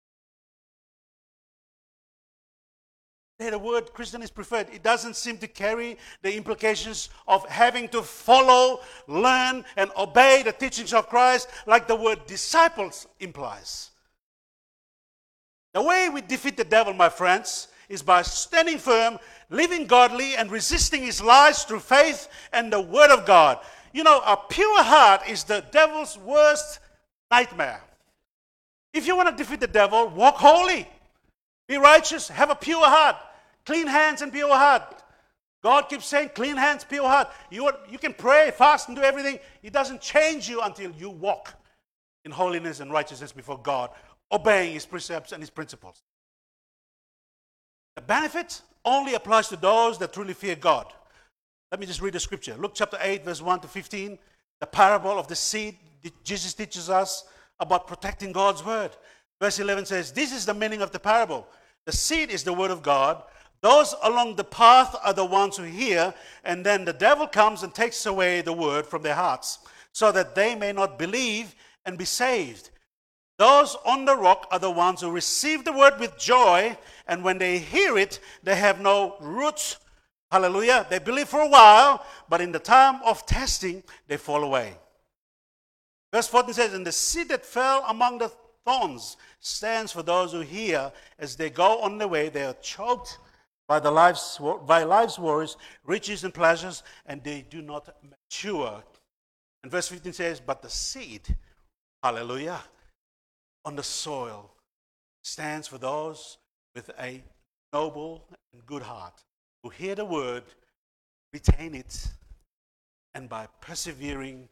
The word Christian is preferred. It doesn't seem to carry the implications of having to follow, learn, and obey the teachings of Christ like the word disciples implies. The way we defeat the devil, my friends, is by standing firm, living godly, and resisting his lies through faith and the Word of God. You know, a pure heart is the devil's worst nightmare. If you want to defeat the devil, walk holy. Be righteous. Have a pure heart. Clean hands and pure heart. God keeps saying, clean hands, pure heart. You can pray, fast, and do everything. It doesn't change you until you walk in holiness and righteousness before God, obeying his precepts and his principles. The benefit only applies to those that truly fear God. Let me just read the scripture. Luke chapter 8, verse 1 to 15. The parable of the seed. Jesus teaches us about protecting God's word. Verse 11 says, this is the meaning of the parable. The seed is the word of God. Those along the path are the ones who hear, and then the devil comes and takes away the word from their hearts, so that they may not believe and be saved. Those on the rock are the ones who receive the word with joy, and when they hear it, they have no roots. Hallelujah. They believe for a while, but in the time of testing, they fall away. Verse 14 says, and the seed that fell among the thorns stands for those who hear. As they go on their way, they are choked by life's worries, riches and pleasures, and they do not mature. And verse 15 says, but the seed, hallelujah, on the soil stands for those with a noble and good heart, who hear the word, retain it, and by persevering,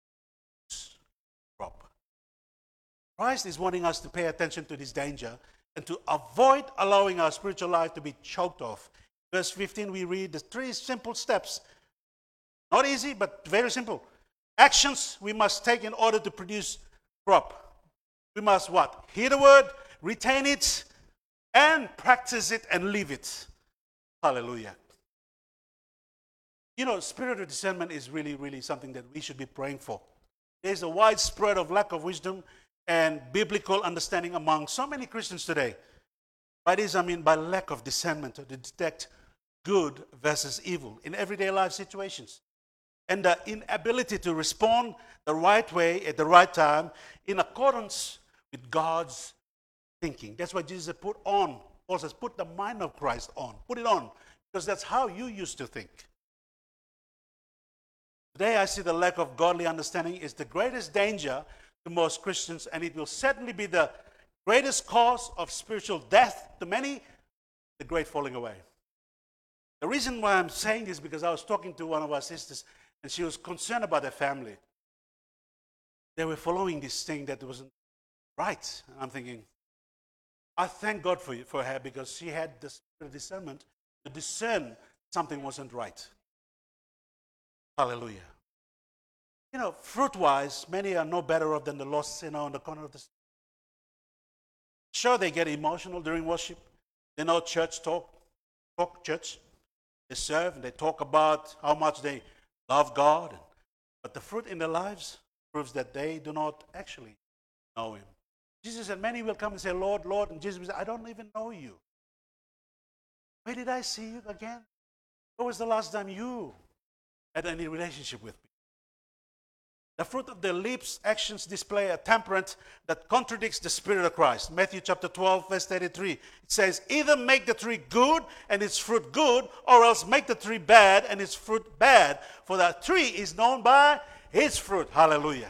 crop. Christ is wanting us to pay attention to this danger and to avoid allowing our spiritual life to be choked off. Verse 15, we read the 3 simple steps. Not easy, but very simple. Actions we must take in order to produce crop. We must what? Hear the word, retain it, and practice it and live it. Hallelujah. You know, spiritual discernment is really, really something that we should be praying for. There's a widespread of lack of wisdom and biblical understanding among so many Christians today. By this I mean by lack of discernment to detect good versus evil in everyday life situations. And the inability to respond the right way at the right time in accordance with God's thinking. That's why Jesus said, Paul says, put the mind of Christ on. Put it on. Because that's how you used to think. Today I see the lack of godly understanding is the greatest danger to most Christians, and it will certainly be the greatest cause of spiritual death to many, the great falling away. The reason why I'm saying this is because I was talking to one of our sisters, and she was concerned about her family. They were following this thing that wasn't right. And I'm thinking, I thank God for her because she had the spirit of discernment to discern something wasn't right. Hallelujah. You know, fruit-wise, many are no better off than the lost sinner on the corner of the street. Sure, they get emotional during worship. They know church talk church. They serve and they talk about how much they love God. But the fruit in their lives proves that they do not actually know Him. Jesus said, many will come and say, Lord, Lord. And Jesus will say, I don't even know you. Where did I see you again? When was the last time you had any relationship with me? The fruit of their lips' actions display a temperament that contradicts the Spirit of Christ. Matthew chapter 12, verse 33. It says, either make the tree good and its fruit good, or else make the tree bad and its fruit bad. For the tree is known by its fruit. Hallelujah.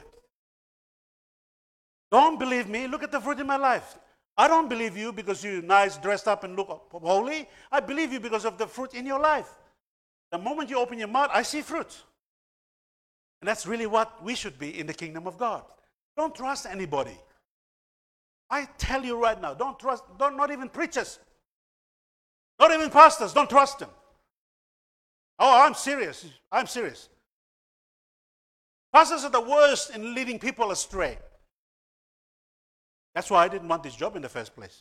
Don't believe me. Look at the fruit in my life. I don't believe you because you're nice, dressed up, and look holy. I believe you because of the fruit in your life. The moment you open your mouth, I see fruit. And that's really what we should be in the kingdom of God. Don't trust anybody. I tell you right now, not even preachers. Not even pastors, don't trust them. Oh, I'm serious. I'm serious. Pastors are the worst in leading people astray. That's why I didn't want this job in the first place.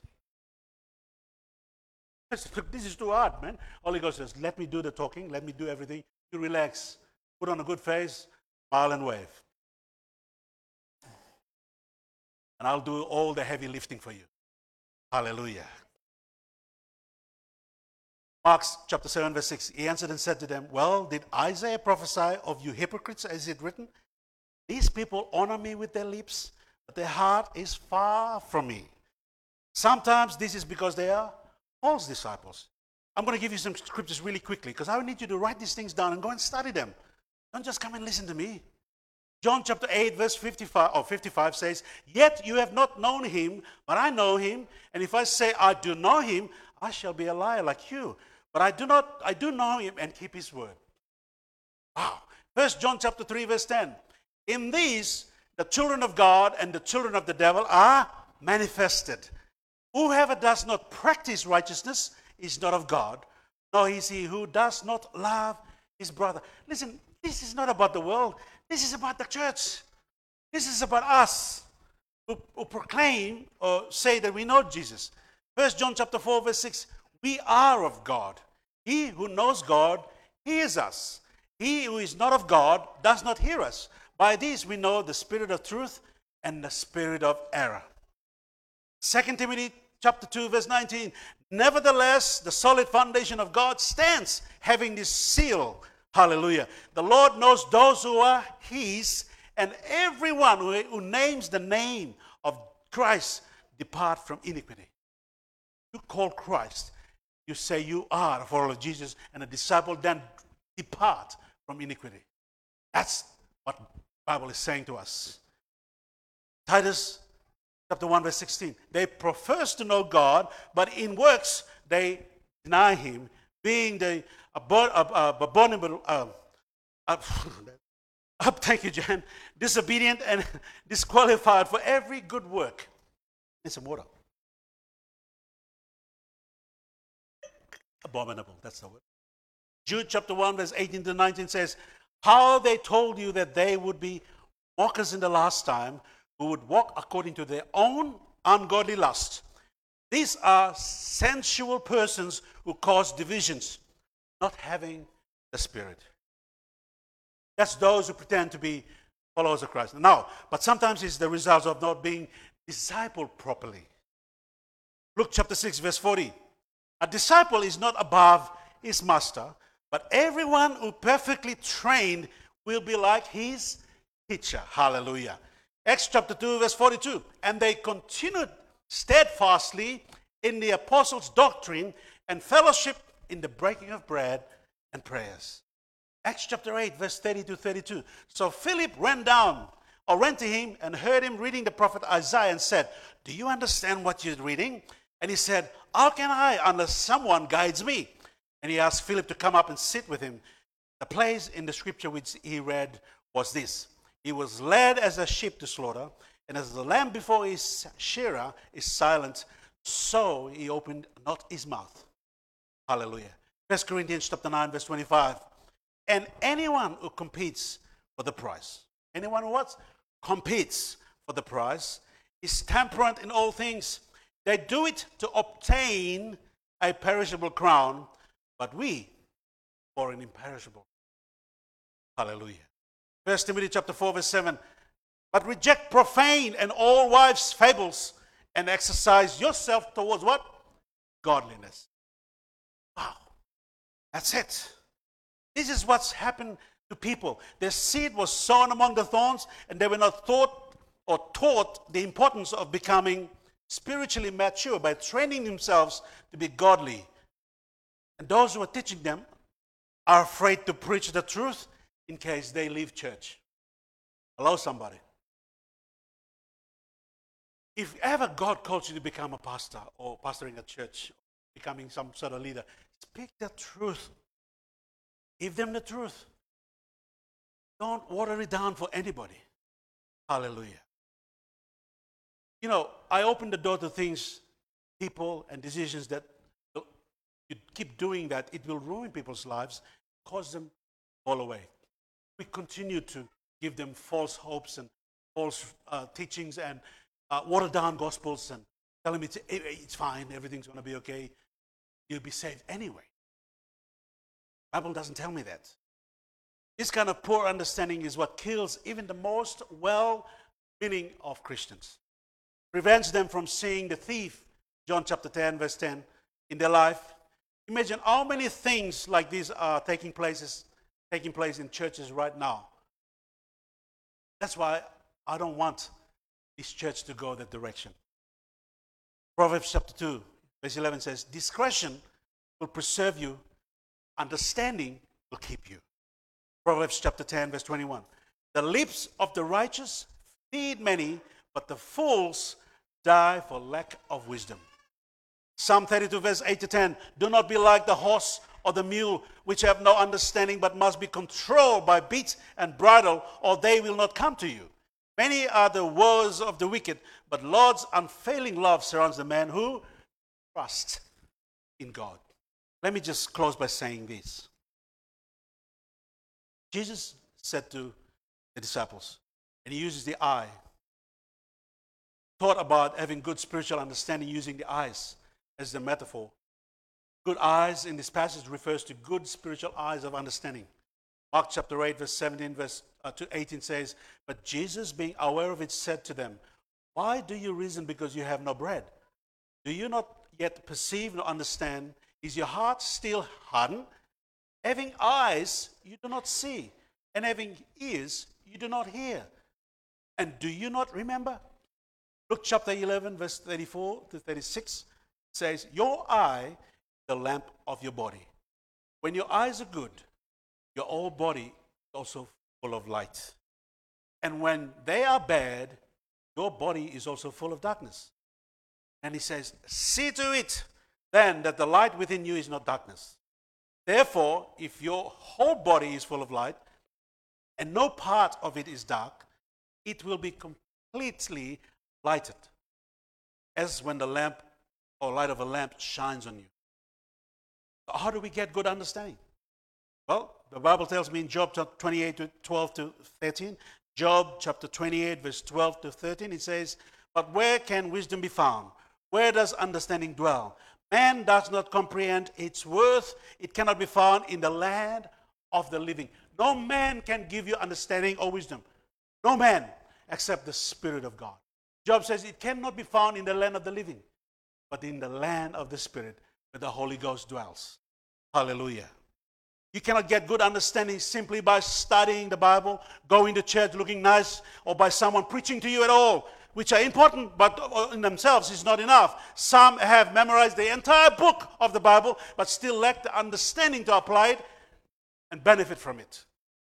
I said, look, this is too hard, man. Holy Ghost says, let me do the talking, let me do everything. You relax, put on a good face, smile and wave. And I'll do all the heavy lifting for you. Hallelujah. Mark chapter 7, verse 6. He answered and said to them, well, did Isaiah prophesy of you hypocrites, as it written? These people honor me with their lips, but their heart is far from me. Sometimes this is because they are false disciples. I'm going to give you some scriptures really quickly because I need you to write these things down and go and study them. Don't just come and listen to me. John chapter 8 verse 55 says, yet you have not known him, but I know him. And if I say I do know him, I shall be a liar like you. But I do know him and keep his word. Wow. 1 John chapter 3 verse 10. In these, the children of God and the children of the devil are manifested. Whoever does not practice righteousness is not of God, nor is he who does not love his brother. Listen, this is not about the world. This is about the church. This is about us who proclaim or say that we know Jesus. 1 John chapter 4 verse 6, we are of God. He who knows God hears us. He who is not of God does not hear us. By this we know the spirit of truth and the spirit of error. 2 Timothy chapter 2 verse 19, nevertheless the solid foundation of God stands, having this seal. Hallelujah. The Lord knows those who are his, and everyone who names the name of Christ depart from iniquity. You call Christ, you say you are a follower of Jesus and a disciple, then depart from iniquity. That's what the Bible is saying to us. Titus chapter 1 verse 16. They profess to know God, but in works they deny him, being the abominable, thank you, Jan, disobedient and disqualified for every good work. And some water. Abominable, that's the word. Jude chapter 1, verse 18 to 19 says, how they told you that they would be walkers in the last time, who would walk according to their own ungodly lust. These are sensual persons who cause divisions, not having the Spirit. That's those who pretend to be followers of Christ. Now, but sometimes it's the result of not being discipled properly. Luke chapter 6, verse 40. A disciple is not above his master, but everyone who perfectly trained will be like his teacher. Hallelujah. Acts chapter 2, verse 42. And they continued steadfastly in the apostles' doctrine and fellowship in the breaking of bread and prayers. Acts chapter 8, verse 30 to 32. So Philip ran to him and heard him reading the prophet Isaiah and said, do you understand what you're reading? And he said, how can I unless someone guides me? And he asked Philip to come up and sit with him. The place in the scripture which he read was this. He was led as a sheep to slaughter, and as the lamb before his shearer is silent, so he opened not his mouth. Hallelujah. 1 Corinthians chapter 9, verse 25. And anyone who competes for the prize, anyone who what? Competes for the prize, is temperate in all things. They do it to obtain a perishable crown, but we for an imperishable. Hallelujah. 1 Timothy chapter 4, verse 7. But reject profane and all wives' fables, and exercise yourself towards what? Godliness. Wow. That's it. This is what's happened to people. Their seed was sown among the thorns, and they were not taught the importance of becoming spiritually mature by training themselves to be godly. And those who are teaching them are afraid to preach the truth in case they leave church. Hello, somebody. If ever God calls you to become a pastor or pastoring a church, becoming some sort of leader, speak the truth. Give them the truth. Don't water it down for anybody. Hallelujah. You know, I open the door to things, people, and decisions that you keep doing that, it will ruin people's lives, cause them to fall away. We continue to give them false hopes and false teachings and water down gospels and tell them it's fine, everything's going to be okay. You'll be saved anyway. The Bible doesn't tell me that. This kind of poor understanding is what kills even the most well-meaning of Christians. Prevents them from seeing the thief, John chapter 10, verse 10, in their life. Imagine how many things like these are taking place in churches right now. That's why I don't want this church to go that direction. Proverbs chapter 2, verse 11 says, discretion will preserve you, understanding will keep you. Proverbs chapter 10, verse 21. The lips of the righteous feed many, but the fools die for lack of wisdom. Psalm 32, verse 8 to 10. Do not be like the horse or the mule, which have no understanding, but must be controlled by bit and bridle, or they will not come to you. Many are the woes of the wicked, but Lord's unfailing love surrounds the man who trusts in God. Let me just close by saying this. Jesus said to the disciples, and he uses the eye, taught about having good spiritual understanding using the eyes as the metaphor. Good eyes in this passage refers to good spiritual eyes of understanding. Mark chapter 8, verse 17 to 18 says, but Jesus, being aware of it, said to them, why do you reason because you have no bread? Do you not yet perceive nor understand? Is your heart still hardened? Having eyes, you do not see, and having ears, you do not hear. And do you not remember? Luke chapter 11, verse 34 to 36 says, your eye, the lamp of your body. When your eyes are good, your whole body is also full of light. And when they are bad, your body is also full of darkness. And he says, see to it then that the light within you is not darkness. Therefore, if your whole body is full of light, and no part of it is dark, it will be completely lighted, as when the lamp or light of a lamp shines on you. So how do we get good understanding? Well, the Bible tells me in Job 28, 12 to 13, Job chapter 28, verse 12 to 13, it says, "But where can wisdom be found? Where does understanding dwell? Man does not comprehend its worth. It cannot be found in the land of the living." No man can give you understanding or wisdom. No man except the Spirit of God. Job says it cannot be found in the land of the living, but in the land of the Spirit where the Holy Ghost dwells. Hallelujah. You cannot get good understanding simply by studying the Bible, going to church looking nice, or by someone preaching to you at all, which are important, but in themselves is not enough. Some have memorized the entire book of the Bible, but still lack the understanding to apply it and benefit from it.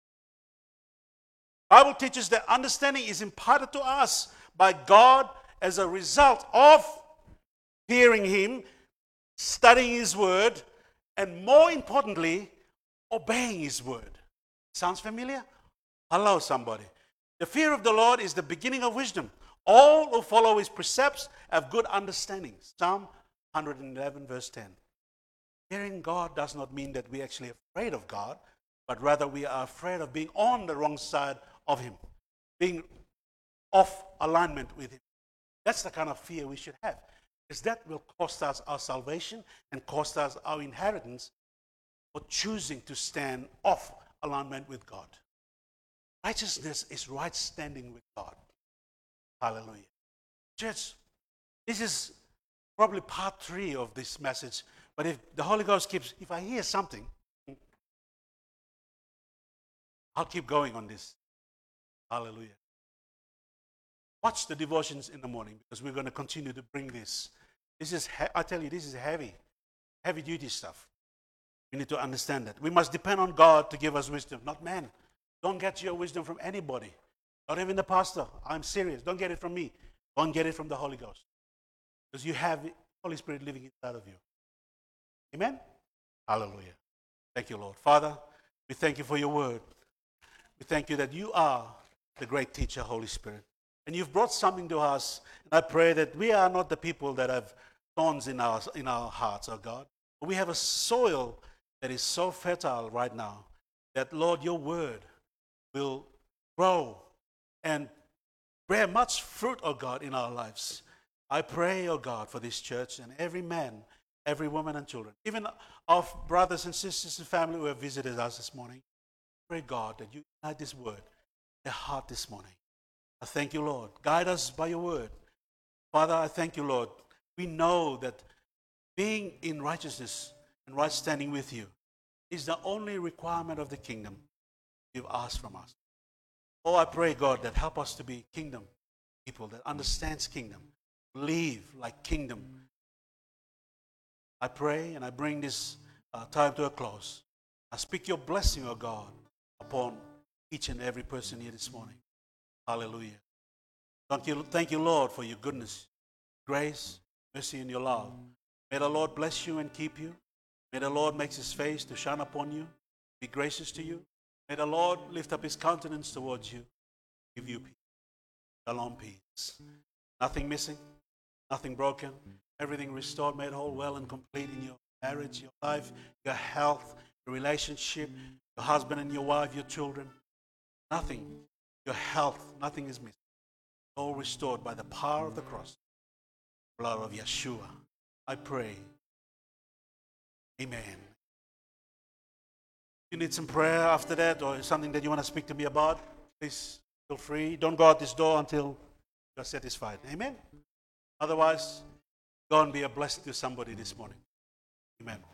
The Bible teaches that understanding is imparted to us by God as a result of hearing Him, studying His Word, and more importantly, obeying His Word. Sounds familiar? Hello, somebody. The fear of the Lord is the beginning of wisdom. All who follow His precepts have good understanding. Psalm 111, verse 10. Fearing God does not mean that we're actually afraid of God, but rather we are afraid of being on the wrong side of Him, being off alignment with Him. That's the kind of fear we should have, because that will cost us our salvation and cost us our inheritance for choosing to stand off alignment with God. Righteousness is right standing with God. Hallelujah. Church, this is probably part 3 of this message, but if the Holy Ghost keeps, if I hear something, I'll keep going on this. Hallelujah. Watch the devotions in the morning, because we're going to continue to bring this. This is, I tell you, this is heavy duty stuff. We need to understand that. We must depend on God to give us wisdom, not man. Don't get your wisdom from anybody. Not even the pastor. I'm serious. Don't get it from me. Don't get it from the Holy Ghost. Because you have the Holy Spirit living inside of you. Amen? Hallelujah. Thank you, Lord. Father, we thank you for your word. We thank you that you are the great teacher, Holy Spirit. And you've brought something to us. And I pray that we are not the people that have thorns in our hearts, oh God. But we have a soil that is so fertile right now that, Lord, your word will grow and bear much fruit, oh God, in our lives. I pray, oh God, for this church and every man, every woman and children, even our brothers and sisters and family who have visited us this morning. Pray, God, that you ignite this word in their heart this morning. I thank you, Lord. Guide us by your word. Father, I thank you, Lord. We know that being in righteousness and right standing with you is the only requirement of the kingdom you've asked from us. Oh, I pray, God, that help us to be kingdom people that understands kingdom, live like kingdom. I pray and I bring this time to a close. I speak your blessing, oh God, upon each and every person here this morning. Hallelujah. Thank you, Lord, for your goodness, grace, mercy, and your love. May the Lord bless you and keep you. May the Lord make his face to shine upon you, be gracious to you. May the Lord lift up his countenance towards you, give you peace. Shalom, peace. Nothing missing, nothing broken, everything restored, made whole, well and complete in your marriage, your life, your health, your relationship, your husband and your wife, your children. Nothing, your health, nothing is missing. All restored by the power of the cross, blood of Yeshua. I pray. Amen. If you need some prayer after that or something that you want to speak to me about, please feel free. Don't go out this door until you're satisfied. Amen. Otherwise, go and be a blessing to somebody this morning. Amen.